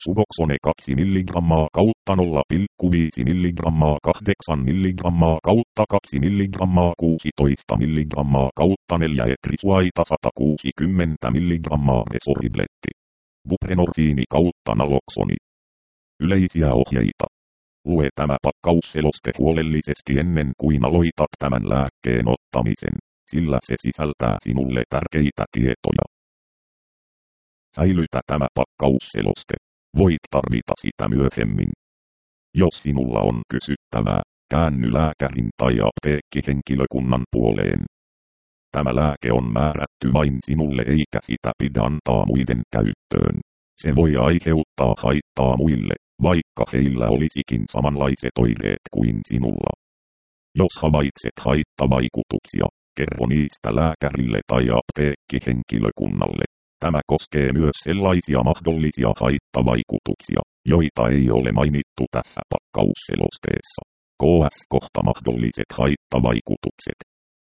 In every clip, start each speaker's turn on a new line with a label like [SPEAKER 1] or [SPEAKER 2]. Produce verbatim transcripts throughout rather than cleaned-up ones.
[SPEAKER 1] Suboxone kaksi milligrammaa kautta nolla pilkku viisi milligrammaa kahdeksan milligrammaa kautta kaksi milligrammaa kuusitoista milligrammaa kautta neljä etrisuaita sata kuusikymmentä milligrammaa resoribletti. Buprenorfiini kautta naloksoni. Yleisiä ohjeita. Lue tämä pakkausseloste huolellisesti ennen kuin aloitat tämän lääkkeen ottamisen, sillä se sisältää sinulle tärkeitä tietoja. Säilytä tämä pakkausseloste. Voit tarvita sitä myöhemmin. Jos sinulla on kysyttävää, käänny lääkärin tai apteekkihenkilökunnan puoleen. Tämä lääke on määrätty vain sinulle eikä sitä pidä antaa muiden käyttöön. Se voi aiheuttaa haittaa muille, vaikka heillä olisikin samanlaiset oireet kuin sinulla. Jos havaitset haittavaikutuksia, kerro niistä lääkärille tai apteekkihenkilökunnalle. Tämä koskee myös sellaisia mahdollisia haittavaikutuksia, joita ei ole mainittu tässä pakkausselosteessa. K S kohta mahdolliset haittavaikutukset.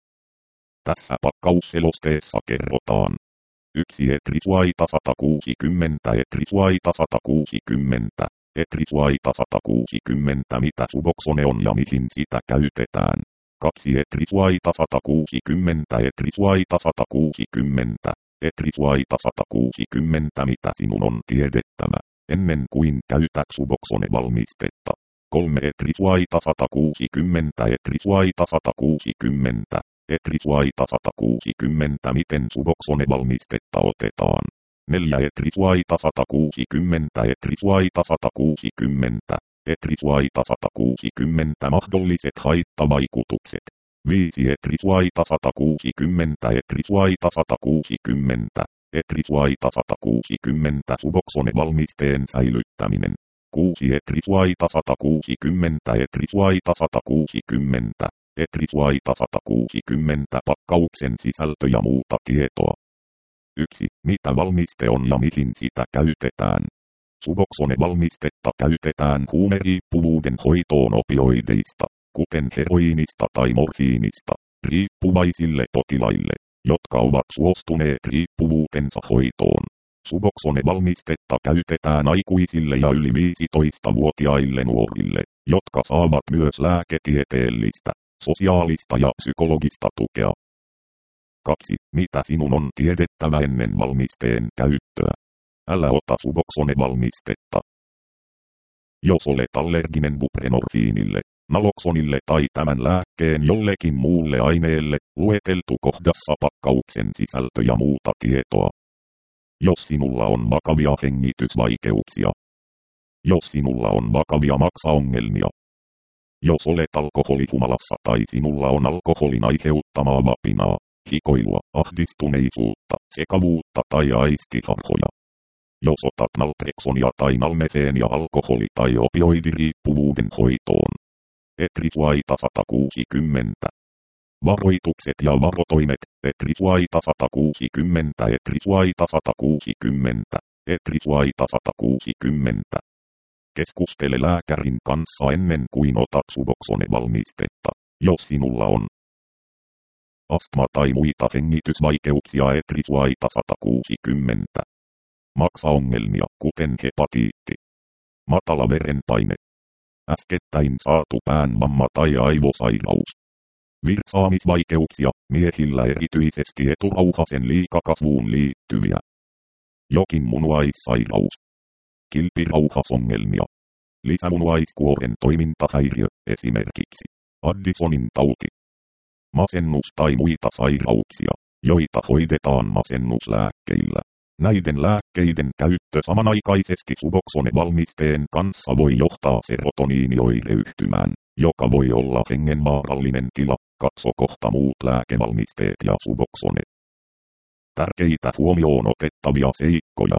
[SPEAKER 1] Tässä pakkausselosteessa kerrotaan. yksi etrisuaita sata kuusikymmentä etrisuaita sata kuusikymmentä, etrisuaita sata kuusikymmentä mitä Suboxone on ja mihin sitä käytetään. kaksi etrisuaita sata kuusikymmentä etrisuaita sata kuusikymmentä, etrisuaita sata kuusikymmentä mitä sinun on tiedettävä, ennen kuin käytät Suboxone-valmistetta. kolme etrisuaita sata kuusikymmentä etrisuaita sata kuusikymmentä, etrisuaita sata kuusikymmentä miten Suboxone-valmistetta otetaan. neljä etrisuaita sata kuusikymmentä etrisuaita sata kuusikymmentä, etrisuaita sata kuusikymmentä mahdolliset haittavaikutukset. viisi etrisuaita sata kuusikymmentä etrisuaita sata kuusikymmentä, etrisuaita sata kuusikymmentä Suboxone-valmisteen säilyttäminen. kuusi etrisuaita sata kuusikymmentä etrisuaita sata kuusikymmentä, etrisuaita sata kuusikymmentä pakkauksen sisältö ja muuta tietoa. yksi. Mitä valmiste on ja mihin sitä käytetään? Suboxone-valmistetta käytetään huumeriippuvuuden hoitoon opioideista, kuten heroiinista tai morfiinista, riippuvaisille potilaille, jotka ovat suostuneet riippuvuutensa hoitoon. Suboxone-valmistetta käytetään aikuisille ja yli viisitoistavuotiaille nuorille, jotka saavat myös lääketieteellistä, sosiaalista ja psykologista tukea. kaksi. Mitä sinun on tiedettävä ennen valmisteen käyttöä? Älä ota Suboxone-valmistetta. Jos olet allerginen buprenorfiinille, naloxonille tai tämän lääkkeen jollekin muulle aineelle, lueteltu kohdassa pakkauksen sisältö ja muuta tietoa. Jos sinulla on vakavia hengitysvaikeuksia. Jos sinulla on vakavia maksaongelmia. Jos olet alkoholihumalassa tai sinulla on alkoholin aiheuttamaa vapinaa, hikoilua, ahdistuneisuutta, sekavuutta tai aistiharhoja. Jos otat naltrexonia tai nalmefeenia alkoholi- tai opioidiriippuvuuden hoitoon. Etrisuaita sata kuusikymmentä. Varoitukset ja varotoimet. Etrisuaita sata kuusikymmentä. Etrisuaita sata kuusikymmentä. Etrisuaita sata kuusikymmentä. Keskustele lääkärin kanssa ennen kuin otat Suboxone-valmistetta, jos sinulla on astma tai muita hengitysvaikeuksia. Etrisuaita sata kuusikymmentä. Maksaongelmia, kuten hepatiitti. Matala verenpaine. Äskettäin saatu päänvamma tai aivosairaus. Virtsaamisvaikeuksia, miehillä erityisesti eturauhasen liikakasvuun liittyviä. Jokin munuaissairaus. Kilpirauhasongelmia. Lisämunuaiskuoren toimintahäiriö, esimerkiksi Addisonin tauti. Masennus tai muita sairauksia, joita hoidetaan masennuslääkkeillä. Näiden lääkkeiden käyttö samanaikaisesti Suboxone-valmisteen kanssa voi johtaa serotoniinioireyhtymään, joka voi olla hengenvaarallinen tila. Katso kohta muut lääkevalmisteet ja Suboxone. Tärkeitä huomioon otettavia seikkoja.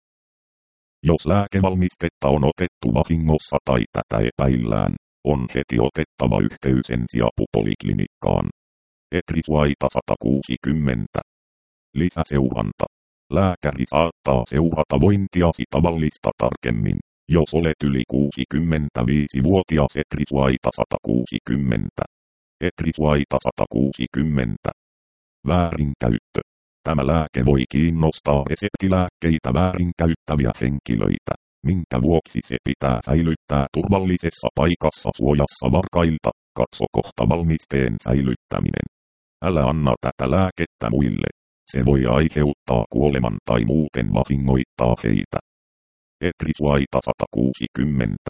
[SPEAKER 1] Jos lääkevalmistetta on otettu vahingossa tai tätä epäillään, on heti otettava yhteys ensiapupoliklinikkaan. Etrisuaita sata kuusikymmentä. Lisäseuranta. Lääkäri saattaa seurata vointiasi tavallista tarkemmin, jos olet yli kuusikymmentäviisivuotias. Etrisuaita sata kuusikymmentä. Etrisuaita sata kuusikymmentä. Väärinkäyttö. Tämä lääke voi kiinnostaa reseptilääkkeitä väärinkäyttäviä henkilöitä, minkä vuoksi se pitää säilyttää turvallisessa paikassa suojassa varkailta. Katso kohta valmisteen säilyttäminen. Älä anna tätä lääkettä muille. Se voi aiheuttaa kuoleman tai muuten vahingoittaa heitä. Etrisuaita sata kuusikymmentä.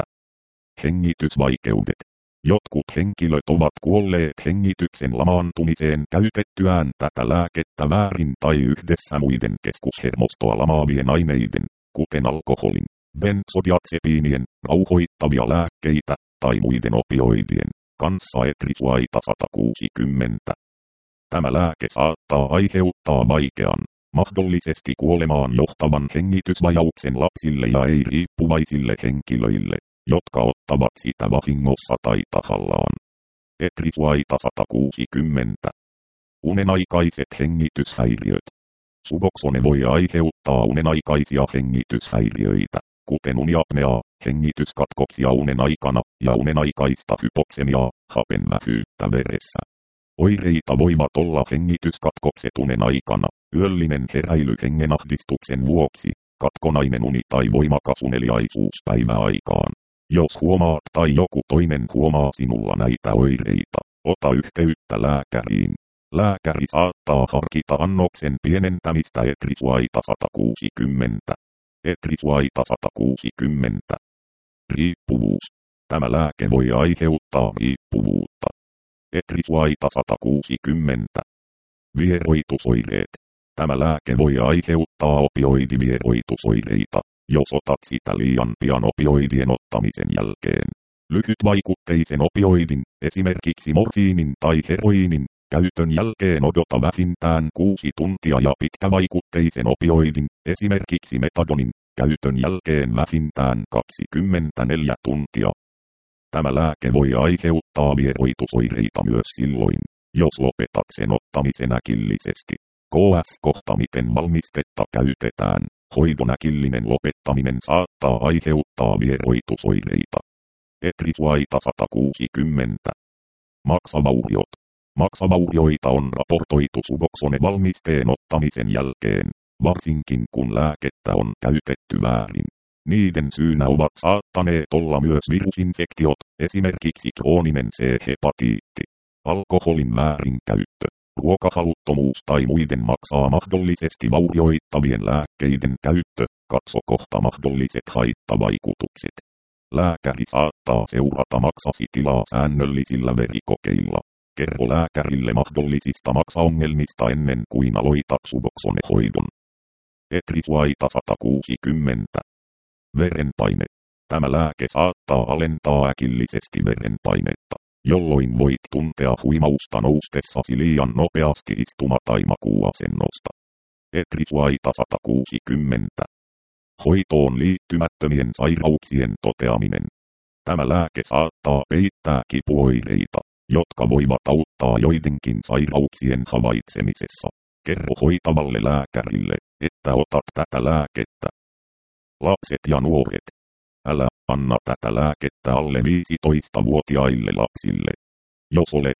[SPEAKER 1] Hengitysvaikeudet. Jotkut henkilöt ovat kuolleet hengityksen lamaantumiseen käytettyään tätä lääkettä väärin tai yhdessä muiden keskushermostoa lamaavien aineiden, kuten alkoholin, benzodiazepiinien, rauhoittavia lääkkeitä tai muiden opioidien kanssa. Etrisuaita sata kuusikymmentä. Tämä lääke saattaa aiheuttaa vaikean, mahdollisesti kuolemaan johtavan hengitysvajauksen lapsille ja ei-riippuvaisille henkilöille, jotka ottavat sitä vahingossa tai tahallaan. Etrisuaita sata kuusikymmentä. Unenaikaiset hengityshäiriöt. Suboxone voi aiheuttaa unenaikaisia hengityshäiriöitä, kuten uniapneaa, hengityskatkoksia unen aikana ja unenaikaista hypoksemiaa, hapenvähyyttä veressä. Oireita voivat olla hengityskatkokset unen aikana, yöllinen heräily hengenahdistuksen vuoksi, katkonainen uni tai voimakas uneliaisuus päiväaikaan. Jos huomaat tai joku toinen huomaa sinulla näitä oireita, ota yhteyttä lääkäriin. Lääkäri saattaa harkita annoksen pienentämistä. Etrisuaita sata kuusikymmentä. Etrisuaita sata kuusikymmentä. Riippuvuus. Tämä lääke voi aiheuttaa riippuvuutta. Etrisuaita sata kuusikymmentä. Vieroitusoireet. Tämä lääke voi aiheuttaa opioidivieroitusoireita, jos otat sitä liian pian opioidien ottamisen jälkeen. Lyhytvaikutteisen opioidin, esimerkiksi morfiinin tai heroiinin, käytön jälkeen odota vähintään kuusi tuntia ja pitkävaikutteisen opioidin, esimerkiksi metadonin, käytön jälkeen vähintään kaksikymmentäneljä tuntia. Tämä lääke voi aiheuttaa vieroitusoireita myös silloin, jos lopetat sen ottamisen äkillisesti. K S kohta miten valmistetta käytetään. Hoidon äkillinen lopettaminen saattaa aiheuttaa vieroitusoireita. Etrisuaita sata kuusikymmentä. Maksavauriot. Maksavaurioita on raportoitu Suboxone-valmisteen ottamisen jälkeen, varsinkin kun lääkettä on käytetty väärin. Niiden syynä ovat saattaneet olla myös virusinfektiot, esimerkiksi krooninen C-hepatiitti, alkoholin väärinkäyttö, ruokahaluttomuus tai muiden maksaa mahdollisesti vaurioittavien lääkkeiden käyttö. Katso kohta mahdolliset haittavaikutukset. Lääkäri saattaa seurata maksasi tilaa säännöllisillä verikokeilla. Kerro lääkärille mahdollisista maksaongelmista ennen kuin aloitat Suboxone-hoidon. Etrisuaita sata kuusikymmentä. Verenpaine. Tämä lääke saattaa alentaa äkillisesti verenpainetta, jolloin voit tuntea huimausta noustessasi liian nopeasti istuma- tai makuuasennosta. Etrisuaita sata kuusikymmentä. Hoitoon liittymättömien sairauksien toteaminen. Tämä lääke saattaa peittää kipuoireita, jotka voivat auttaa joidenkin sairauksien havaitsemisessa. Kerro hoitavalle lääkärille, että otat tätä lääkettä. Lapset ja nuoret. Älä anna tätä lääkettä alle viisitoistavuotiaille lapsille. Jos olet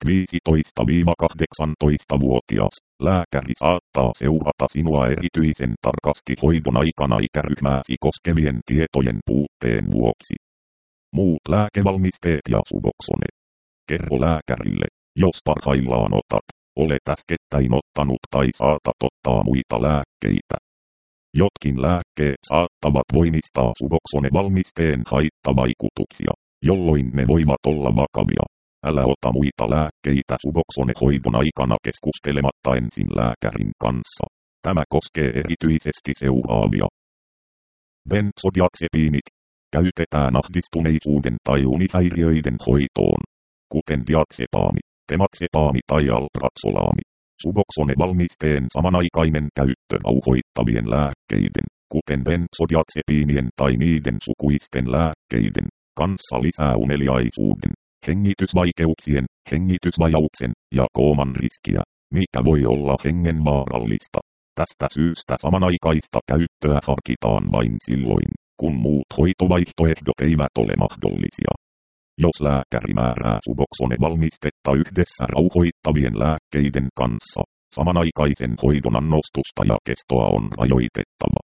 [SPEAKER 1] viisitoista–kahdeksantoista-vuotias, lääkäri saattaa seurata sinua erityisen tarkasti hoidon aikana ikäryhmääsi koskevien tietojen puutteen vuoksi. Muut lääkevalmisteet ja Suboxone. Kerro lääkärille, jos parhaillaan otat, olet äskettäin ottanut tai saatat ottaa muita lääkkeitä. Jotkin lääkkeet saattavat voimistaa Suboxone-valmisteen haittavaikutuksia, jolloin ne voivat olla vakavia. Älä ota muita lääkkeitä Suboxone-hoidon aikana keskustelematta ensin lääkärin kanssa. Tämä koskee erityisesti seuraavia. Benzodiazepiinit käytetään ahdistuneisuuden tai unihäiriöiden hoitoon, kuten diazepaami, tematsepaami tai alpraxolaami. Suboxone-valmisteen samanaikainen käyttö rauhoittavien lääkkeiden, kuten benzodiazepiinien tai niiden sukuisten lääkkeiden, kanssa lisää uneliaisuuden, hengitysvaikeuksien, hengitysvajauksen ja kooman riskiä, mikä voi olla hengenvaarallista. Tästä syystä samanaikaista käyttöä harkitaan vain silloin, kun muut hoitovaihtoehdot eivät ole mahdollisia. Jos lääkäri määrää Suboxone-valmistetta yhdessä rauhoittavien lääkkeiden kanssa, samanaikaisen hoidon annostusta ja kestoa on rajoitettava.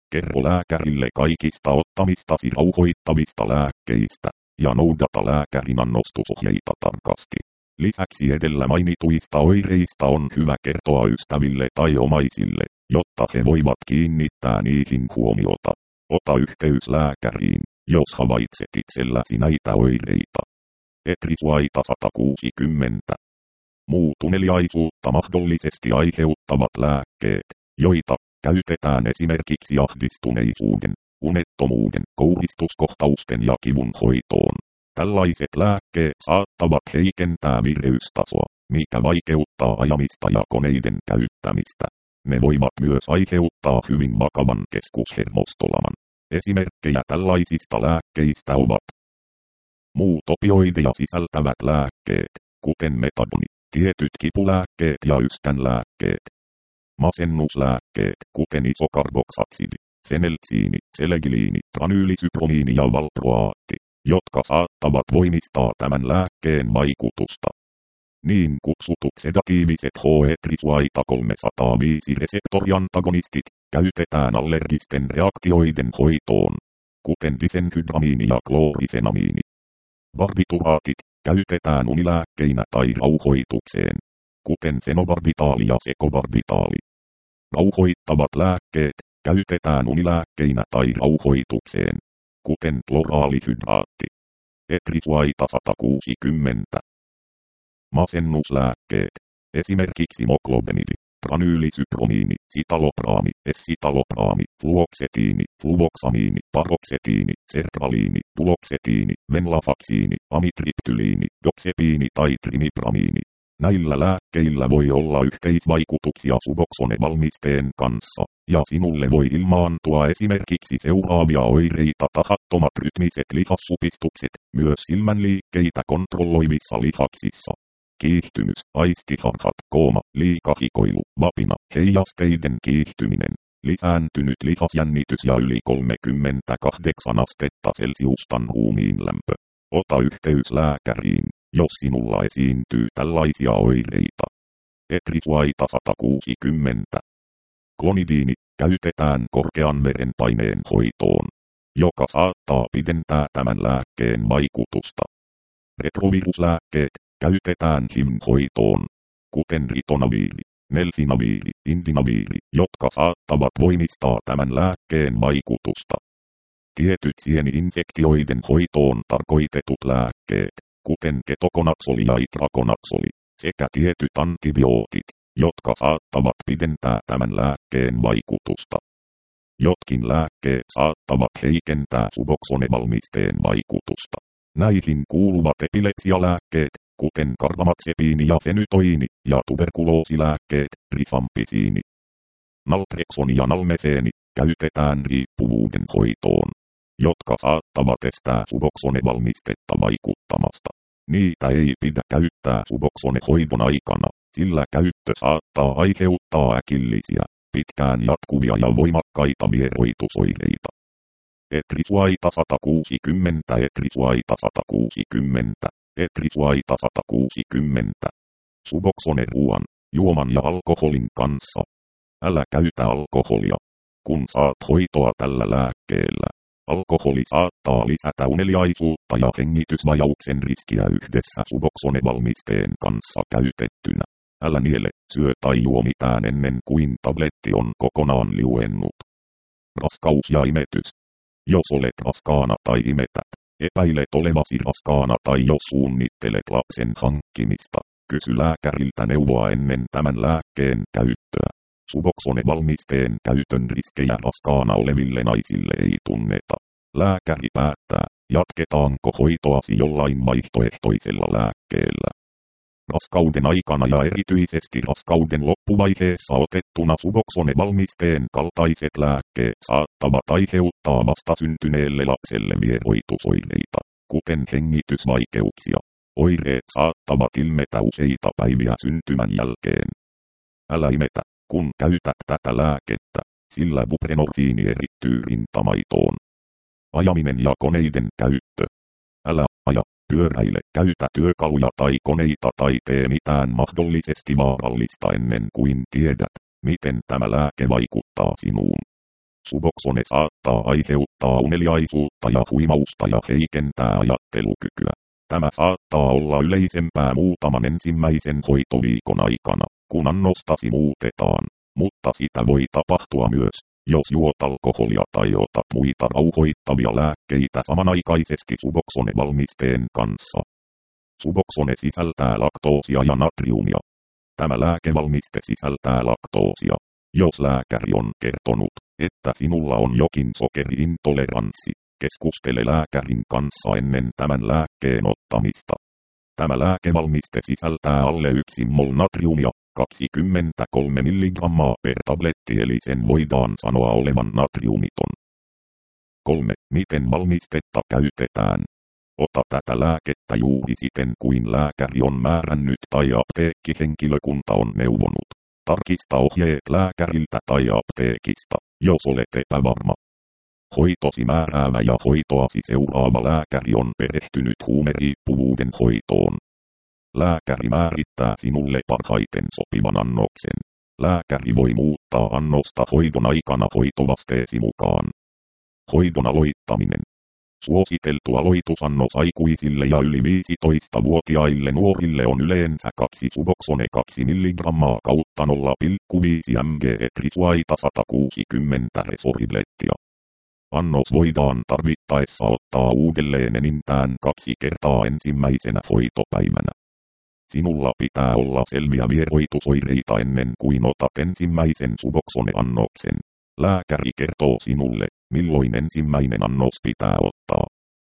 [SPEAKER 1] Kerro lääkärille kaikista ottamistasi rauhoittavista lääkkeistä ja noudata lääkärin annostusohjeita tarkasti. Lisäksi edellä mainituista oireista on hyvä kertoa ystäville tai omaisille, jotta he voivat kiinnittää niihin huomiota. Ota yhteys lääkäriin, jos havaitset itselläsi näitä oireita. Etrisuaita sata kuusikymmentä. Muut uneliaisuutta mahdollisesti aiheuttavat lääkkeet, joita käytetään esimerkiksi ahdistuneisuuden, unettomuuden, kouristuskohtausten ja kivun hoitoon. Tällaiset lääkkeet saattavat heikentää vireystasoa, mikä vaikeuttaa ajamista ja koneiden käyttämistä. Ne voivat myös aiheuttaa hyvin vakavan keskushermostolaman. Esimerkkejä tällaisista lääkkeistä ovat muut opioideja sisältävät lääkkeet, kuten metadoni, tietyt kipulääkkeet ja yskänlääkkeet, masennuslääkkeet, kuten isokarboksaksidi, fenelksiini, selegiliini, tranyylisypromiini ja valproaatti, jotka saattavat voimistaa tämän lääkkeen vaikutusta. Niin kutsutut sedatiiviset H-etrisuaita kolmesataaviisi reseptoriantagonistit käytetään allergisten reaktioiden hoitoon, kuten difenhydramiini ja kloorifenamiini. Barbituraatit käytetään unilääkkeinä tai rauhoitukseen, kuten fenobarbitaali ja sekobarbitaali. Rauhoittavat lääkkeet käytetään unilääkkeinä tai rauhoitukseen, kuten kloraalihydraatti. Etrisuaita sata kuusikymmentä. Masennuslääkkeet, esimerkiksi moklobenidi, tranyylisypromiini, sitalopraami, essitalopraami, fluoksetiini, fluvoksamiini, paroksetiini, sertraliini, tuloksetiini, venlafaksiini, amitriptyliini, doxepiini tai trimipramiini. Näillä lääkkeillä voi olla yhteisvaikutuksia Suboxone-valmisteen kanssa, ja sinulle voi ilmaantua esimerkiksi seuraavia oireita: tahattomat rytmiset lihassupistukset, myös silmänliikkeitä kontrolloivissa lihaksissa, kiihtymys, aistiharhat, kooma, liikahikoilu, vapina, heijasteiden kiihtyminen, lisääntynyt lihasjännitys ja yli kolmekymmentäkahdeksan astetta Celsiustan ruumiinlämpö. Ota yhteys lääkäriin, jos sinulla esiintyy tällaisia oireita. Etrisuaita sata kuusikymmentä. Klonidiini käytetään korkean verenpaineen hoitoon, joka saattaa pidentää tämän lääkkeen vaikutusta. Retroviruslääkkeet käytetään H I V-hoitoon, kuten ritonaviiri, nelfinaviiri, indinaviiri, jotka saattavat voimistaa tämän lääkkeen vaikutusta. Tietyt sieni-infektioiden hoitoon tarkoitetut lääkkeet, kuten ketokonaksoli ja itrakonaksoli, sekä tietyt antibiootit, jotka saattavat pidentää tämän lääkkeen vaikutusta. Jotkin lääkkeet saattavat heikentää Suboxone-valmisteen vaikutusta. Näihin kuuluvat epilepsialääkkeet, kuten karbamazepiini ja fenytoini, ja tuberkuloosilääkkeet, rifampisiini. Naltreksoni ja nalmefeeni käytetään riippuvuuden hoitoon, jotka saattavat estää Suboxone-valmistetta vaikuttamasta. Niitä ei pidä käyttää Suboxone-hoidon aikana, sillä käyttö saattaa aiheuttaa äkillisiä, pitkään jatkuvia ja voimakkaita vieroitusoireita. Etrisuaita sata kuusikymmentä. Etrisuaita sata kuusikymmentä. Etrisuaita sata kuusikymmentä. Suboxone-ruoan, juoman ja alkoholin kanssa. Älä käytä alkoholia, kun saat hoitoa tällä lääkkeellä. Alkoholi saattaa lisätä uneliaisuutta ja hengitysvajauksen riskiä yhdessä Suboxone-valmisteen kanssa käytettynä. Älä niele, syö tai juo mitään ennen kuin tabletti on kokonaan liuennut. Raskaus ja imetys. Jos olet raskaana tai imetät, epäilet olevasi raskaana tai jos suunnittelet lapsen hankkimista, kysy lääkäriltä neuvoa ennen tämän lääkkeen käyttöä. Suboxone-valmisteen käytön riskejä raskaana oleville naisille ei tunneta. Lääkäri päättää, jatketaanko hoitoasi jollain vaihtoehtoisella lääkkeellä. Raskauden aikana ja erityisesti raskauden loppuvaiheessa otettuna Suboxone-valmisteen kaltaiset lääkkeet saattavat aiheuttaa vastasyntyneelle lapselle vieroitusoireita, kuten hengitysvaikeuksia. Oireet saattavat ilmetä useita päiviä syntymän jälkeen. Älä imetä, kun käytät tätä lääkettä, sillä buprenorfiini erittyy rintamaitoon. Ajaminen ja koneiden käyttö. Älä aja, pyöräile, käytä työkaluja tai koneita tai tee mitään mahdollisesti vaarallista ennen kuin tiedät, miten tämä lääke vaikuttaa sinuun. Suboxone saattaa aiheuttaa uneliaisuutta ja huimausta ja heikentää ajattelukykyä. Tämä saattaa olla yleisempää muutaman ensimmäisen hoitoviikon aikana, kun annostasi muutetaan, mutta sitä voi tapahtua myös, jos juot alkoholia tai otat muita rauhoittavia lääkkeitä samanaikaisesti Suboxone-valmisteen kanssa. Suboxone sisältää laktoosia ja natriumia. Tämä lääkevalmiste sisältää laktoosia. Jos lääkäri on kertonut, että sinulla on jokin sokeriintoleranssi, keskustele lääkärin kanssa ennen tämän lääkkeen ottamista. Tämä lääkevalmiste sisältää alle yksi mol natriumia, kaksikymmentäkolme milligrammaa per tabletti, eli sen voidaan sanoa olevan natriumiton. kolme. Miten valmistetta käytetään? Ota tätä lääkettä juuri siten kuin lääkäri on määrännyt tai apteekkihenkilökunta on neuvonut. Tarkista ohjeet lääkäriltä tai apteekista, jos olet epävarma. Hoitosi määräävä ja hoitoasi seuraava lääkäri on perehtynyt huumeriippuvuuden hoitoon. Lääkäri määrittää sinulle parhaiten sopivan annoksen. Lääkäri voi muuttaa annosta hoidon aikana hoitovasteesi mukaan. Hoidon aloittaminen. Suositeltu aloitusannos aikuisille ja yli viisitoistavuotiaille nuorille on yleensä kaksi Suboxone kaksi milligrammaa kautta nolla pilkku viisi milligammaa etrisuaita sata kuusikymmentä resoriblettia. Annos voidaan tarvittaessa ottaa uudelleen enintään kaksi kertaa ensimmäisenä hoitopäivänä. Sinulla pitää olla selviä vieroitusoireita ennen kuin otat ensimmäisen Suboxone-annoksen. Lääkäri kertoo sinulle, milloin ensimmäinen annos pitää ottaa.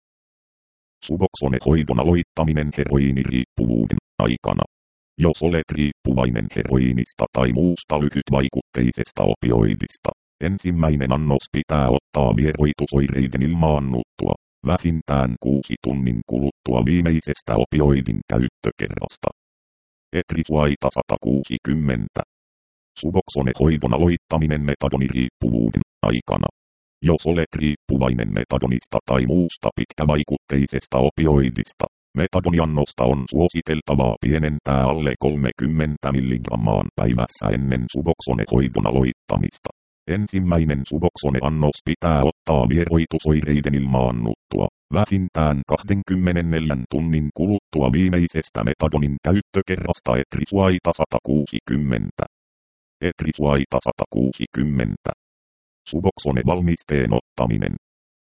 [SPEAKER 1] Suboxone-hoidon aloittaminen heroiiniriippuvuuden aikana. Jos olet riippuvainen heroiinista tai muusta lyhytvaikutteisesta opioidista, ensimmäinen annos pitää ottaa vieroitusoireiden ilmaannuttua, vähintään kuusi tunnin kuluttua viimeisestä opioidin käyttökerrasta. Etrisuaita sata kuusikymmentä. Suboxone-hoidon aloittaminen metadoniriippuvuuden aikana. Jos olet riippuvainen metadonista tai muusta pitkävaikutteisesta opioidista, metadoniannosta on suositeltavaa pienentää alle kolmekymmentä milligrammaan päivässä ennen Suboxone-hoidon aloittamista. Ensimmäinen Suboxone-annos pitää ottaa vieroitusoireiden ilmaannuttua, vähintään kaksikymmentäneljän tunnin kuluttua viimeisestä metadonin käyttökerrasta etrisuaita sata kuusikymmentä. Etrisuaita sata kuusikymmentä. Suboxone-valmisteen ottaminen.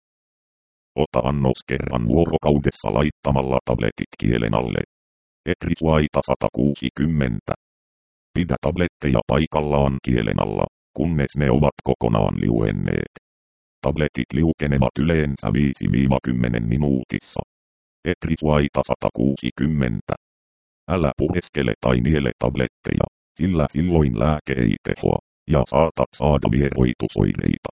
[SPEAKER 1] Ota annos kerran vuorokaudessa laittamalla tabletit kielen alle. Etrisuaita sata kuusikymmentä. Pidä tabletteja paikallaan kielen alla, kunnes ne ovat kokonaan liuenneet. Tabletit liukenevat yleensä viisi kymmenen minuutissa. Etrisuaita sata kuusikymmentä. Älä pureskele tai niele tabletteja, sillä silloin lääke ei tehoa, ja saatat saada vieroitusoireita.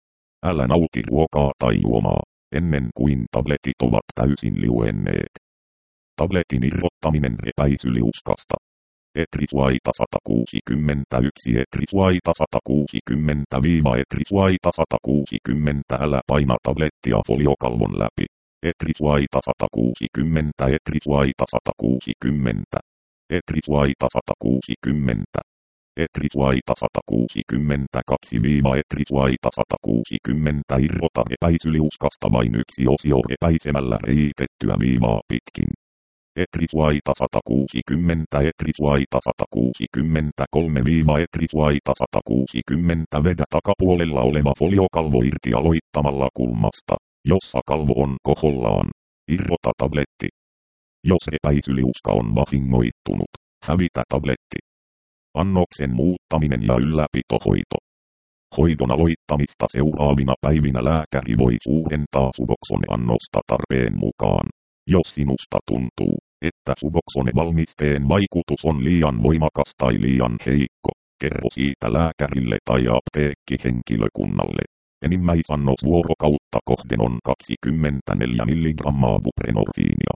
[SPEAKER 1] Älä nauti ruokaa tai juomaa, ennen kuin tabletit ovat täysin liuenneet. Tabletin irrottaminen epäisyliuskasta. Etrisuaita sata kuusikymmentäyksi, etrisuaita sata kuusikymmentä, etrisuaita sata kuusikymmentä. Älä paina tablettia foliokalvon läpi. Etrisuaita sata kuusikymmentä, etrisuaita sata kuusikymmentä. Etrisuaita sata kuusikymmentä. Etrisuaita sata kuusikymmentäkaksi, etrisuaita sata kuusikymmentä. Irrota epäisyliuskasta vain yksi osio epäisemällä reitettyä viivaa pitkin. Etrisuaita sata kuusikymmentä, etrisuaita sata kuusikymmentäkolme, etrisuaita sata kuusikymmentä. Vedä takapuolella oleva foliokalvo irti aloittamalla kulmasta, jossa kalvo on kohollaan. Irrota tabletti. Jos epäisyliuska on vahingoittunut, hävitä tabletti. Annoksen muuttaminen ja ylläpitohoito. Hoidon aloittamista seuraavina päivinä lääkäri voi suurentaa Suboxone-annosta tarpeen mukaan. Jos sinusta tuntuu, että Suboxone-valmisteen vaikutus on liian voimakas tai liian heikko, kerro siitä lääkärille tai apteekkihenkilökunnalle. Enimmäisannos vuorokautta kohden on kaksikymmentäneljä milligrammaa buprenorfiinia.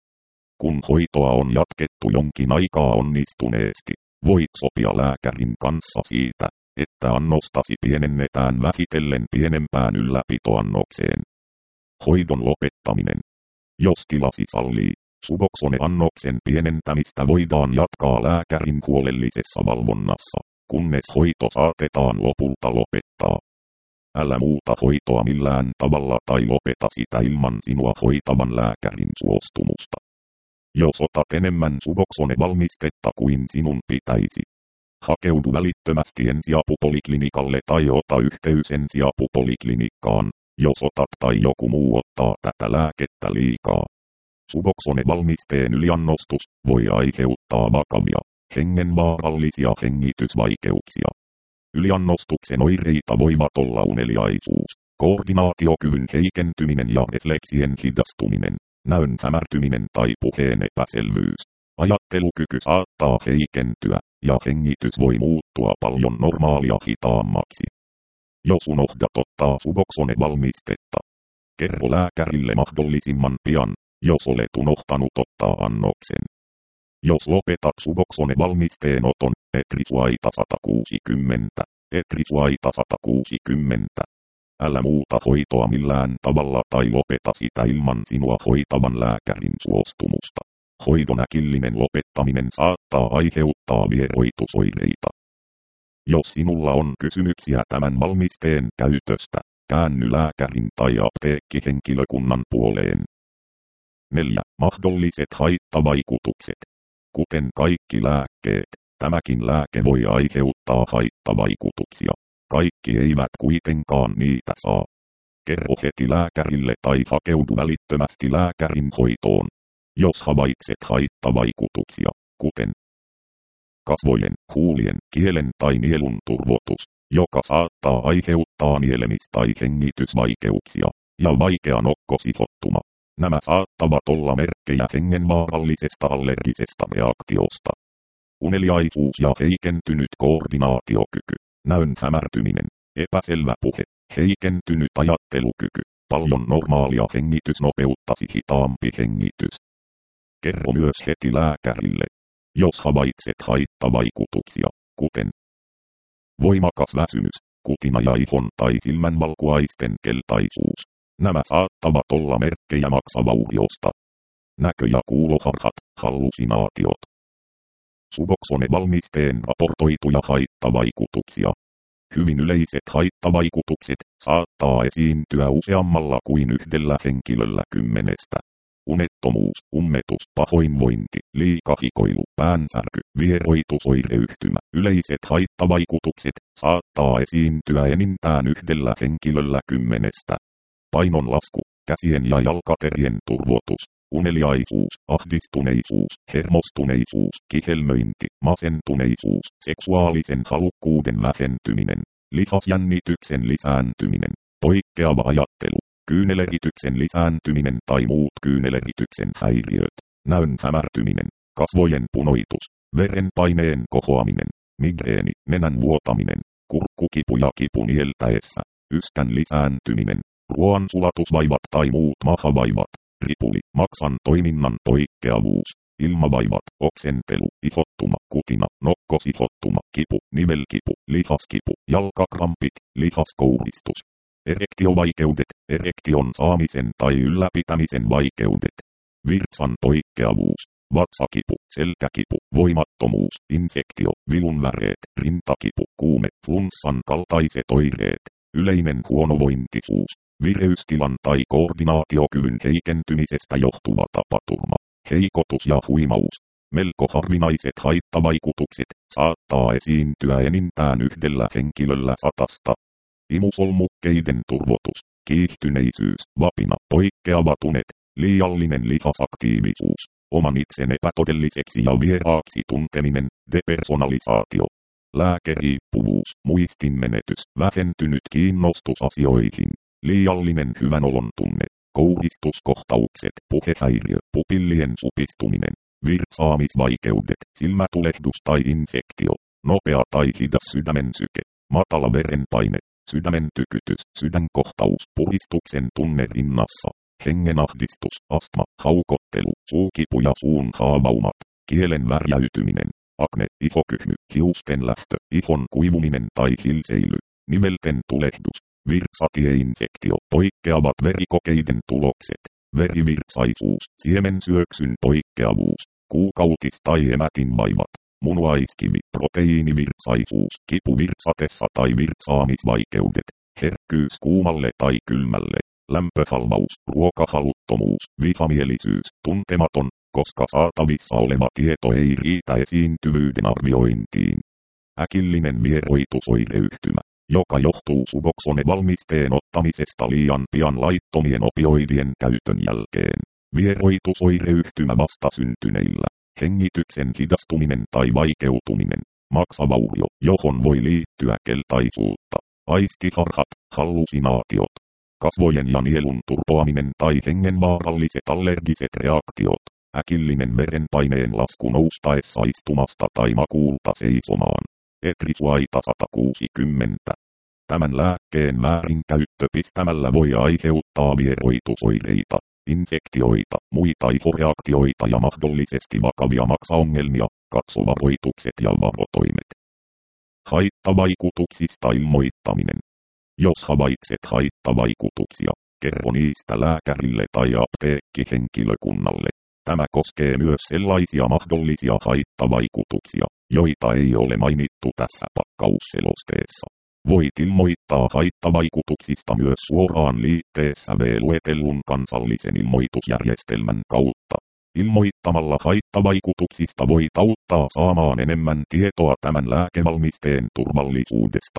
[SPEAKER 1] Kun hoitoa on jatkettu jonkin aikaa onnistuneesti, voit sopia lääkärin kanssa siitä, että annostasi pienennetään vähitellen pienempään ylläpitoannokseen. Hoidon lopettaminen. Jos tilasi sallii, Suboxone-annoksen pienentämistä voidaan jatkaa lääkärin huolellisessa valvonnassa, kunnes hoito saatetaan lopulta lopettaa. Älä muuta hoitoa millään tavalla tai lopeta sitä ilman sinua hoitavan lääkärin suostumusta. Jos otat enemmän Suboxone-valmistetta kuin sinun pitäisi, hakeudu välittömästi ensiapupoliklinikalle tai ota yhteys ensiapupoliklinikkaan, jos otat tai joku muu ottaa tätä lääkettä liikaa. Suboxone-valmisteen yliannostus voi aiheuttaa vakavia, hengenvaarallisia hengitysvaikeuksia. Yliannostuksen oireita voivat olla uneliaisuus, koordinaatiokyvyn heikentyminen ja refleksien hidastuminen, näön hämärtyminen tai puheen epäselvyys. Ajattelukyky saattaa heikentyä, ja hengitys voi muuttua paljon normaalia hitaammaksi. Jos unohdat ottaa Suboxone-valmistetta, kerro lääkärille mahdollisimman pian, jos olet unohtanut ottaa annoksen. Jos lopetat Suboxone-valmisteen oton, Etrisuaita sata kuusikymmentä, Etrisuaita sata kuusikymmentä. Älä muuta hoitoa millään tavalla tai lopeta sitä ilman sinua hoitavan lääkärin suostumusta. Hoidon äkillinen lopettaminen saattaa aiheuttaa vieroitusoireita. Jos sinulla on kysymyksiä tämän valmisteen käytöstä, käänny lääkärin tai apteekkihenkilökunnan puoleen. neljä. Mahdolliset haittavaikutukset. Kuten kaikki lääkkeet, tämäkin lääke voi aiheuttaa haittavaikutuksia. Kaikki eivät kuitenkaan niitä saa. Kerro heti lääkärille tai hakeudu välittömästi lääkärin hoitoon, jos havaitset haittavaikutuksia, kuten kasvojen, huulien, kielen tai nielun turvotus, joka saattaa aiheuttaa nielemis- tai hengitysvaikeuksia, ja vaikea nokkosihottuma. Nämä saattavat olla merkkejä hengenvaarallisesta allergisesta reaktiosta. Uneliaisuus ja heikentynyt koordinaatiokyky, näön hämärtyminen, epäselvä puhe, heikentynyt ajattelukyky, paljon normaalia hengitysnopeuttasi hitaampi hengitys. Kerro myös heti lääkärille, jos havaitset haittavaikutuksia, kuten voimakas väsymys, kutina ja ihon tai silmänvalkuaisten keltaisuus. Nämä saattavat olla merkkejä maksavauriosta. Näkö- ja kuuloharhat, hallusinaatiot. Suboxone-valmisteen raportoituja haittavaikutuksia. Hyvin yleiset haittavaikutukset saattaa esiintyä useammalla kuin yhdellä henkilöllä kymmenestä. Unettomuus, ummetus, pahoinvointi, liikahikoilu, päänsärky, vieroitusoireyhtymä. Yleiset haittavaikutukset saattaa esiintyä enintään yhdellä henkilöllä kymmenestä. Painonlasku, käsien ja jalkaterien turvotus, uneliaisuus, ahdistuneisuus, hermostuneisuus, kihelmöinti, masentuneisuus, seksuaalisen halukkuuden vähentyminen, lihasjännityksen lisääntyminen, poikkeava ajattelu, kyynelerityksen lisääntyminen tai muut kyynelerityksen häiriöt, näön hämärtyminen, kasvojen punoitus, verenpaineen kohoaminen, migreeni, nenän vuotaminen, kurkkukipu ja kipu nieltäessä, yskän lisääntyminen, ruoansulatusvaivat tai muut mahavaivat, ripuli, maksan toiminnan poikkeavuus, ilmavaivat, oksentelu, ihottuma, kutina, nokkosihottuma, kipu, nivelkipu, lihaskipu, jalkakrampit, lihaskouristus. Erektiovaikeudet, erektion saamisen tai ylläpitämisen vaikeudet. Virtsan poikkeavuus, vatsakipu, selkäkipu, voimattomuus, infektio, vilunväreet, rintakipu, kuume, flunssan kaltaiset oireet, yleinen huonovointisuus, vireystilan tai koordinaatiokyvyn heikentymisestä johtuva tapaturma, heikotus ja huimaus. Melko harvinaiset haittavaikutukset saattaa esiintyä enintään yhdellä henkilöllä satasta. Imusolmukkeiden turvotus, kiihtyneisyys, vapina, poikkeavat unet, liiallinen lihasaktiivisuus, oman itsen epätodelliseksi ja vieraaksi tunteminen, depersonalisaatio, lääkeriippuvuus, muistinmenetys, vähentynyt kiinnostus asioihin, liiallinen hyvänolon tunne, kouristuskohtaukset, puhehäiriö, pupillien supistuminen, virtsaamisvaikeudet, silmätulehdus tai infektio, nopea tai hidas sydämen syke, matala verenpaine, sydämen tykytys, sydänkohtaus, puristuksen tunne rinnassa, hengenahdistus, astma, haukottelu, suukipu ja suun haavaumat, kielen värjäytyminen, akne, ihokyhmy, hiusten lähtö, ihon kuivuminen tai hilseily, nivelten tulehdus, virtsatieinfektio, poikkeavat verikokeiden tulokset, verivirtsaisuus, siemensyöksyn poikkeavuus, kuukautis- tai emätinvaivat, munuaiskivi, proteiinivirtsaisuus, kipu virtsatessa tai virtsaamisvaikeudet, herkkyys kuumalle tai kylmälle, lämpöhalvaus, ruokahaluttomuus, vihamielisyys, tuntematon, koska saatavissa oleva tieto ei riitä esiintyvyyden arviointiin. Äkillinen vieroitusoireyhtymä, joka johtuu Suboxone-valmisteen ottamisesta liian pian laittomien opioidien käytön jälkeen. Vieroitusoireyhtymä vastasyntyneillä, hengityksen hidastuminen tai vaikeutuminen, maksavaurio, johon voi liittyä keltaisuutta, aistiharhat, hallusinaatiot, kasvojen ja nielun turpoaminen tai hengenvaaralliset allergiset reaktiot, äkillinen verenpaineen lasku noustaessa istumasta tai makuulta seisomaan. Etrisuaita sata kuusikymmentä. Tämän lääkkeen väärinkäyttö pistämällä voi aiheuttaa vieroitusoireita, infektioita, muita ihoreaktioita ja mahdollisesti vakavia maksaongelmia, katso varoitukset ja varotoimet. Haittavaikutuksista ilmoittaminen. Jos havaitset haittavaikutuksia, kerro niistä lääkärille tai apteekkihenkilökunnalle. Tämä koskee myös sellaisia mahdollisia haittavaikutuksia, joita ei ole mainittu tässä pakkausselosteessa. Voit ilmoittaa haittavaikutuksista myös suoraan liitteessä V luetellun kansallisen ilmoitusjärjestelmän kautta. Ilmoittamalla haittavaikutuksista voit auttaa saamaan enemmän tietoa tämän lääkevalmisteen turvallisuudesta.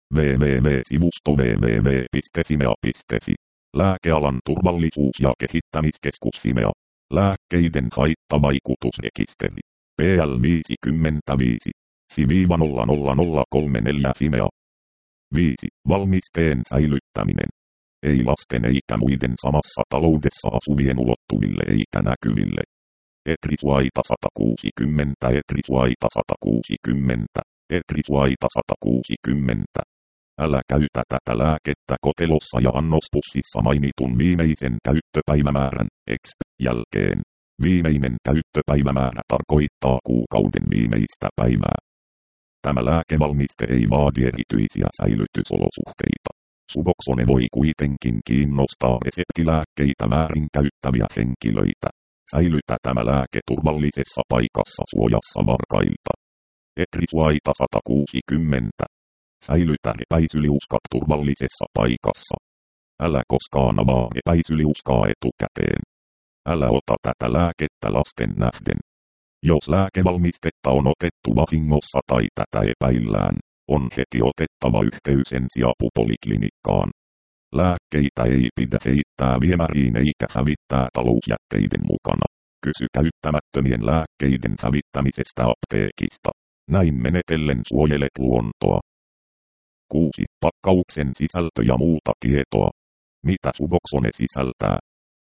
[SPEAKER 1] www.sivusto www piste fimea piste fi. Lääkealan turvallisuus- ja kehittämiskeskus Fimea. Lääkkeiden haittavaikutusrekisteri. P L viisikymmentäviisi. F I nolla nolla nolla kolme neljä Fimea. viisi. Valmisteen säilyttäminen. Ei lasten eikä muiden samassa taloudessa asuvien ulottuville eikä näkyville. Etrisuaita sata kuusikymmentä. Etrisuaita sata kuusikymmentä. Etrisuaita sata kuusikymmentä. Älä käytä tätä lääkettä kotelossa ja annospussissa mainitun viimeisen käyttöpäivämäärän X jälkeen. Viimeinen käyttöpäivämäärä tarkoittaa kuukauden viimeistä päivää. Tämä lääkevalmiste ei vaadi erityisiä säilytysolosuhteita. Suboxone voi kuitenkin kiinnostaa reseptilääkkeitä väärinkäyttäviä henkilöitä. Säilytä tämä lääke turvallisessa paikassa suojassa varkailta. Etrisuaita sata kuusikymmentä. Säilytä epäisyliuskat turvallisessa paikassa. Älä koskaan avaa epäisyliuskaa etukäteen. Älä ota tätä lääkettä lasten nähden. Jos lääkevalmistetta on otettu vahingossa tai tätä epäillään, on heti otettava yhteys ensiapupoliklinikkaan. Lääkkeitä ei pidä heittää viemäriin eikä hävittää talousjätteiden mukana. Kysy käyttämättömien lääkkeiden hävittämisestä apteekista. Näin menetellen suojelet luontoa. kuusi. Pakkauksen sisältö ja muuta tietoa. Mitä Suboxone sisältää?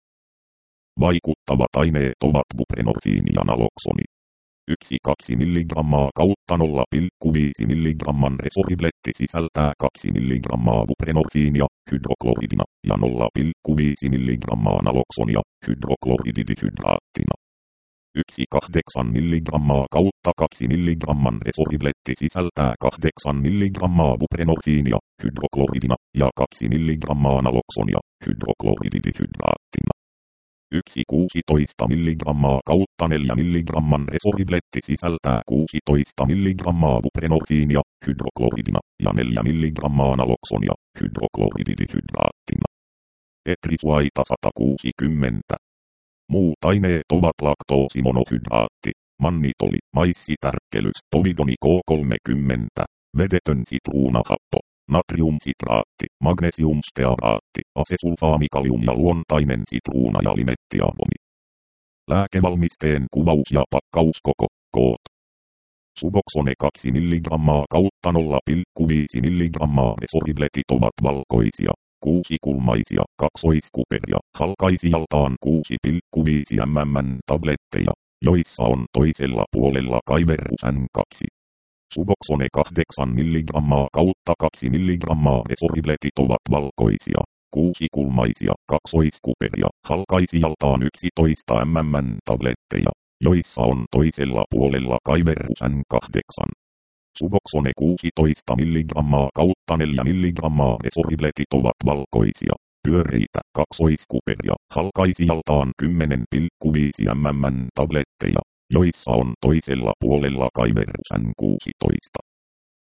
[SPEAKER 1] Vaikuttavat aineet ovat buprenorfiini ja naloksoni. yksi kaksi milligrammaa kautta nolla pilkku viisi milligramman resoribletti sisältää kaksi milligrammaa buprenorfiinia hydrokloridina ja nolla pilkku viisi milligrammaa naloksonia hydroklorididihydraattina. yksi kahdeksan milligrammaa kautta kaksi milligramman resoribletti sisältää kahdeksan milligrammaa buprenorfiinia hydrokloridina ja kaksi milligrammaa naloksonia hydroklorididihydraattina. yksi kuusitoista milligrammaa kautta neljä milligramman resoribletti sisältää kuusitoista milligrammaa buprenorfiinia hydrokloridina ja neljä milligrammaa naloksonia hydroklorididihydraattina. Etrisuaita sata kuusikymmentä. Muut aineet ovat laktoosimonohydraatti, mannitoli, maissitärkkelys, povidoni K kolmekymmentä, vedetön sitruunahappo, natriumsitraatti, magnesiumstearaatti, asesulfaamikalium ja luontainen sitruuna ja limettiavomi. Lääkevalmisteen kuvaus ja pakkauskoko, koot. Suboxone kaksi milligrammaa kautta nolla pilkku viisi milligrammaa resoribletit ovat valkoisia, kuusikulmaisia, kaksoiskuperia, halkaisijaltaan kuusi pilkku viisi millimetriä tabletteja, joissa on toisella puolella kaiverrus N kaksi. Suboxone kahdeksan milligrammaa kautta kaksi milligrammaa resoribletit ovat valkoisia, kuusikulmaisia, kaksoiskuperia, halkaisijaltaan yksitoista millimetriä tabletteja, joissa on toisella puolella kaiverrus N kahdeksan. Suboxone kuusitoista milligrammaa kautta neljä milligrammaa resoribletit ovat valkoisia, pyöreitä, kaksoiskuperia, halkaisijaltaan kymmenen pilkku viisi millimetriä tabletteja, joissa on toisella puolella kaiverrus N kuusitoista.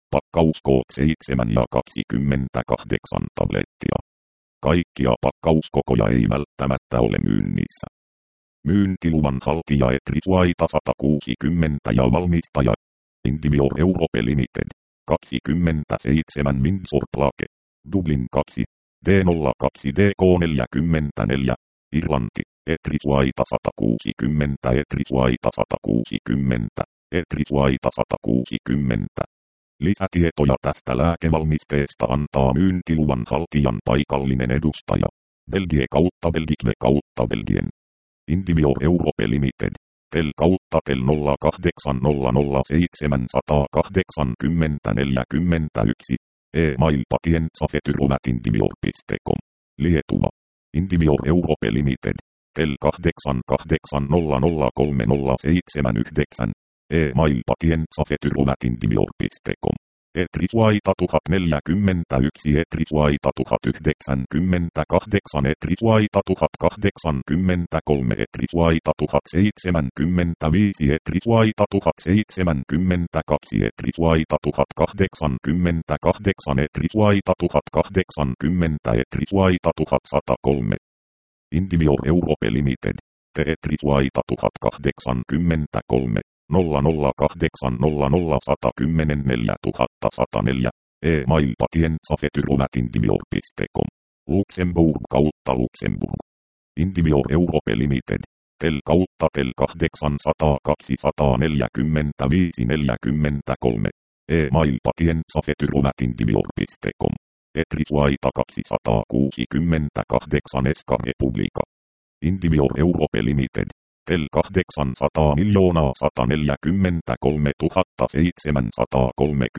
[SPEAKER 1] Pakkauskoot seitsemän ja kaksikymmentäkahdeksan tablettia. Kaikkia pakkauskokoja ei välttämättä ole myynnissä. Myyntiluvan haltija Etriswaita sata kuusikymmentä ja valmistaja Indivior Europe Limited. kaksikymmentäseitsemän Windsor Place, Dublin kaksi, D nolla kaksi D K neljäkymmentäneljä, Irlanti, Etriswaita sata kuusikymmentä Etriswaita sata kuusikymmentä, Etriswaita sata kuusikymmentä. Lisätietoja tästä lääkevalmisteesta antaa myyntiluvan haltijan paikallinen edustaja. Belgie kautta Belgique kautta Belgien. Indivior Europe Limited. Tel kautta tel nolla kahdeksan nolla nolla seitsemän kahdeksankymmentä neljäkymmentäyksi. E-mail patientsafetyromat indivior piste com. Lietuva. Indivior Europe Limited. Tel kahdeksan kahdeksan nolla nolla kolme nolla seitsemän yhdeksän. E-mail patientsafetyromat indivior piste com. Etriswaita tuhat neljäkymmentäyksi Etriswaita tuhat yhdeksänkymmentäkahdeksan Etriswaita tuhat kahdeksankymmentäkolme Etriswaita tuhat seitsemänkymmentäviisi Etriswaita tuhat seitsemänkymmentäkaksi Etriswaita tuhat kahdeksankymmentäkahdeksan Etriswaita tuhat kahdeksankymmentä Etriswaita tuhat sata kolme. Indivior Europe Limited. Te Etriswaita tuhat kahdeksankymmentäkolme. nolla nolla kahdeksan nolla nolla sata kymmenen neljä tuhatta sata neljä. E-mail patientsafetyromat indivior piste com. Luxemburg kautta Luxemburg. Indivior Europe Limited. Tel kautta tel kahdeksansataa kaksisataaneljäkymmentäviisi neljäkymmentäkolme. E-mail patientsafetyromat indivior piste com. Etriswaita kaksisataakuusikymmentäkahdeksan Eska Republika. Indivior Europe Limited. Tel kahdeksansataa miljoonaa sata neljäkymmentäkolme tuhatta seitsemänsataakolmekymmentäseitsemän.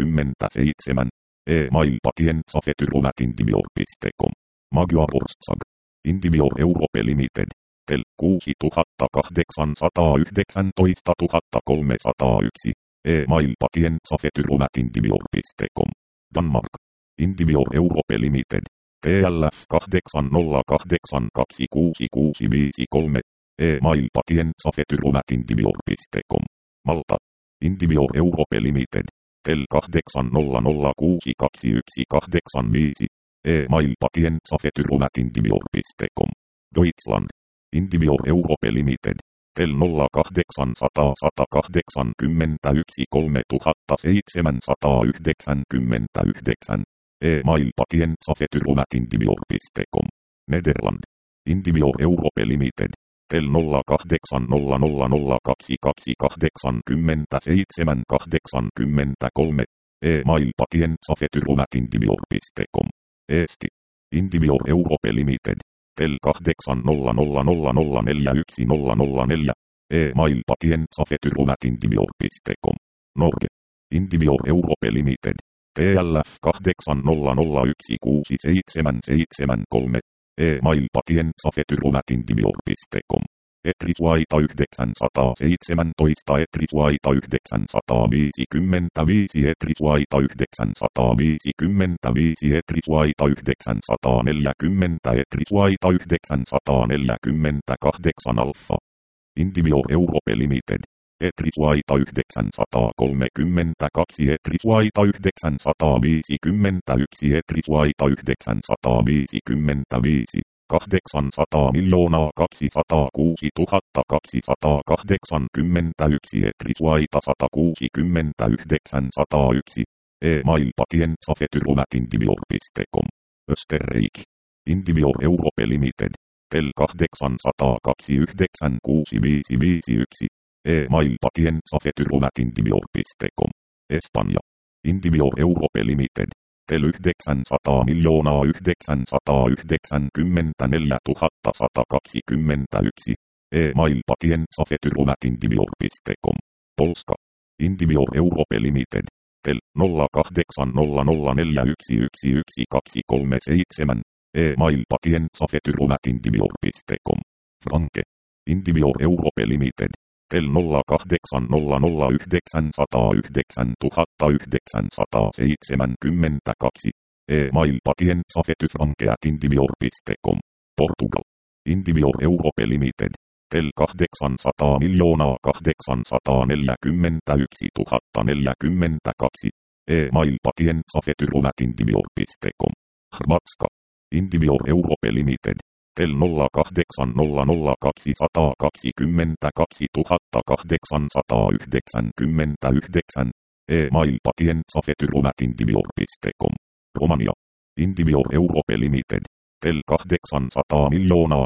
[SPEAKER 1] E-mail patientsafetyromat indivior piste com. Magyar Ország. Indivior Europe Limited. Tel kuusituhatta kahdeksansataayhdeksäntoista tuhatta kolmesataayksi. E-mail patientsafetyromat indivior piste com. Danmark. Indivior Europe Limited. T L F kahdeksan nolla kahdeksan kaksi kuusi kuusi viisi kolme. E-mail patientsafetyromat indivior piste com. Malta. Indivior Europe Limited. Tel kahdeksan nolla nolla kuusi kaksi yksi kahdeksan viisi. E-mail patientsafetyromat indivior piste com. Deutschland. Indivior Europe Limited. Tel nolla kahdeksan nolla nolla kahdeksankymmentäyksi kolme tuhatta seitsemänsataayhdeksänkymmentäyhdeksän. E-mail patientsafetyromat indivior piste com. Nederland. Indivior Europe Limited. Tel nolla kahdeksan nolla nolla nolla kaksi kaksi kahdeksankymmentäseitsemän kahdeksankymmentäkolme. E-mail patientsafetyromat indivior piste com. Eesti. Indivior Europe Limited. Tel kahdeksan nolla nolla nolla nolla neljä yksi nolla nolla neljä. E-mail patientsafetyromat indivior piste com. Norge. Indivior Europe Limited. T L F kahdeksan nolla nolla yksi kuusi seitsemän seitsemän kolme. E-mail patientsafetyromat indivior piste com. Etriswaita yhdeksänsataaseitsemäntoista Etriswaita yhdeksänsataaviisikymmentäviisi Etriswaita yhdeksänsataaviisikymmentäviisi Etriswaita yhdeksänsataaneljäkymmentä Etriswaita yhdeksänsataaneljäkymmentäkahdeksan Alfa. Indivior Europe Limited. Etriswaita yhdeksänsataakolmekymmentäkaksi Etriswaita yhdeksänsataaviisikymmentäyksi Etriswaita yhdeksänsataaviisikymmentäviisi. kahdeksansataa miljoonaa kaksisataakuusi tuhatta kaksisataakahdeksankymmentäyksi Etriswaita sata kuusikymmentäyhdeksän sata yksi. E-mail patientsafetyromat indivior piste com. Österreich. Indivior Europe Limited. Tel kahdeksansataa kaksikymmentäyhdeksän kuusi viisi viisi yksi. E-mail patientsafetyromat indivior piste com. Espanja. Indivior Europe Limited. Tel yhdeksänsataa miljoonaa yhdeksänsataayhdeksänkymmentäneljä tuhatta sata kaksikymmentäyksi. E-mail patientsafetyromat indivior piste com. Polska. Indivior Europe Limited. Tel nolla kahdeksan nolla nolla neljä yksi yksi yksi kaksi kolme seitsemän. E-mail patientsafetyromat indivior piste com. Franke. Indivior Europe Limited. Tel nolla kahdeksan nolla nolla yhdeksänsataayhdeksän tuhatta yhdeksänsataaseitsemänkymmentäkaksi. E-mail patientsafetyfranke at indivior piste com. Portugal. Indivior Europe Limited. Tel kahdeksansataa miljoonaa kahdeksansataaneljäkymmentäyksi tuhatta neljäkymmentäkaksi. E-mail patienza feturum at indivior piste com. Hrvatska. Indivior Europe Limited. Tel nolla kahdeksan nolla nolla kaksi kaksi tuhatta kahdeksansataayhdeksänkymmentäyhdeksän. E-mail patienza feturum at indivior piste com. Romania. Indivior Europe Limited. Tel kahdeksansataa miljoonaa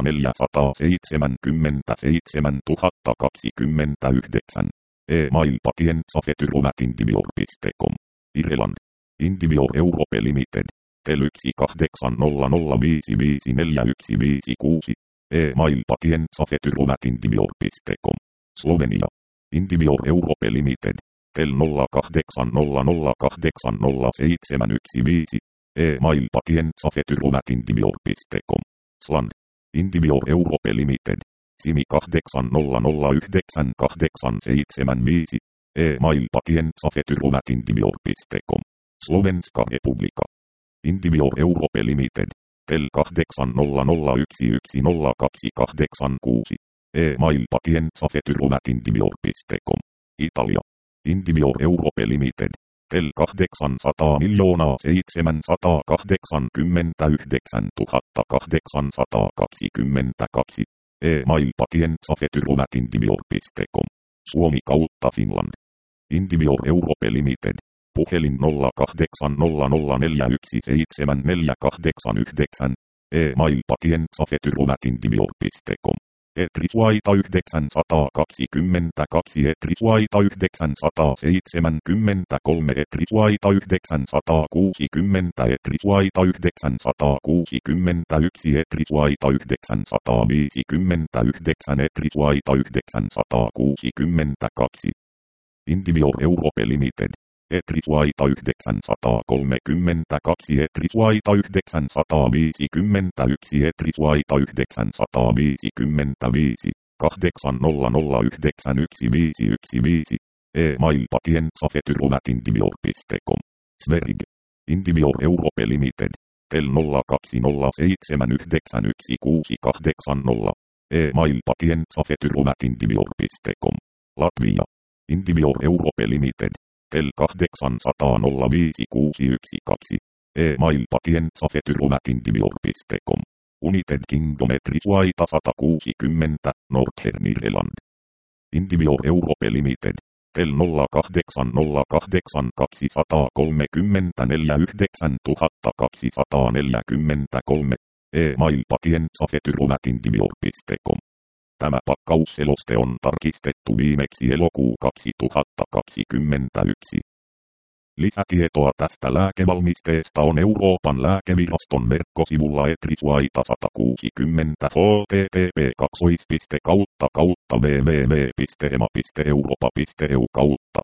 [SPEAKER 1] neljäsataaseitsemänkymmentäseitsemän tuhatta kaksikymmentäyhdeksän. E-mail patienza feturum at indivior piste com. Irland. Indivior Europe Limited. Tel yksi kahdeksan nolla nolla viisi viisi neljä yksi viisi kuusi. E-mail patienza feturum at indivior piste com. Slovenia. Indivior Europe Limited. Tel nolla kahdeksan nolla nolla kahdeksan nolla seitsemän yksi viisi. E-mail patienza feturum at indivior piste com. Slan. Indivior Europe Limited. Simi kahdeksan nolla nolla yhdeksän kahdeksan seitsemän viisi. E-mail patienza feturum at indivior piste com. Slovenska Republika. Indivior Europe Limited. Tel kahdeksan nolla nolla yksi yksi nolla kaksi kahdeksan kuusi. E-mail patienza feturum at indivior piste com. Italia. Indivior Europe Limited. Tel kahdeksansataa miljoonaa seitsemänsataakahdeksankymmentäyhdeksän tuhatta kahdeksansataakaksikymmentäkaksi. E-mail patienza feturum at indivior piste com. Suomi kautta Finland. Indivior Europe Limited. Puhelin nolla kahdeksan nolla nolla neljä yksi seitsemän neljä kahdeksan yhdeksän. E-mail patienza feturum at indivior piste com. Etrisvaita yhdeksänsataakaksikymmentäkaksi Etrisvaita yhdeksänsataaseitsemänkymmentäkolme Etrisvaita yhdeksänsataakuusikymmentä Etrisvaita yhdeksänsataakuusikymmentäyksi Etrisvaita yhdeksänsataaviisikymmentäyhdeksän Etrisvaita yhdeksänsataakuusikymmentäkaksi. Indivior Europe Limited. Etrisvaita yhdeksänsataakolmekymmentäkaksi Etrisvaita yhdeksänsataaviisikymmentäyksi Etrisvaita yhdeksänsataaviisikymmentäviisi kahdeksan nolla nolla yhdeksän yksi viisi yksi viisi. E-mail patienza feturum at indivior piste com. Sverige. Indivior Europe Limited. Tel nolla kaksi nolla seitsemän yhdeksän yksi kuusi kahdeksan nolla. E-mail patienza feturum at indivior piste com. Latvia. Indivior Europe Limited. Tel kahdeksansataa nolla viisi kuusi yksi kaksi. E-mail patienza feturum at indivior piste com. United Kingdom Etrisvaita sata kuusikymmentä, Northern Ireland. Indivior Europe Limited. Tel nolla kahdeksan nolla kahdeksan kaksisataakolmekymmentäneljä yhdeksän tuhatta kaksisataaneljäkymmentäkolme. E-mail patienza feturum at indivior piste com. Tämä pakkausseloste on tarkistettu viimeksi elokuu kaksituhattakaksikymmentäyksi. Lisätietoa tästä lääkevalmisteesta on Euroopan lääkeviraston verkkosivulla Etrisvaita sata kuusikymmentä h t t p kaksi piste kautta kautta w w w piste ema piste europa piste e u kautta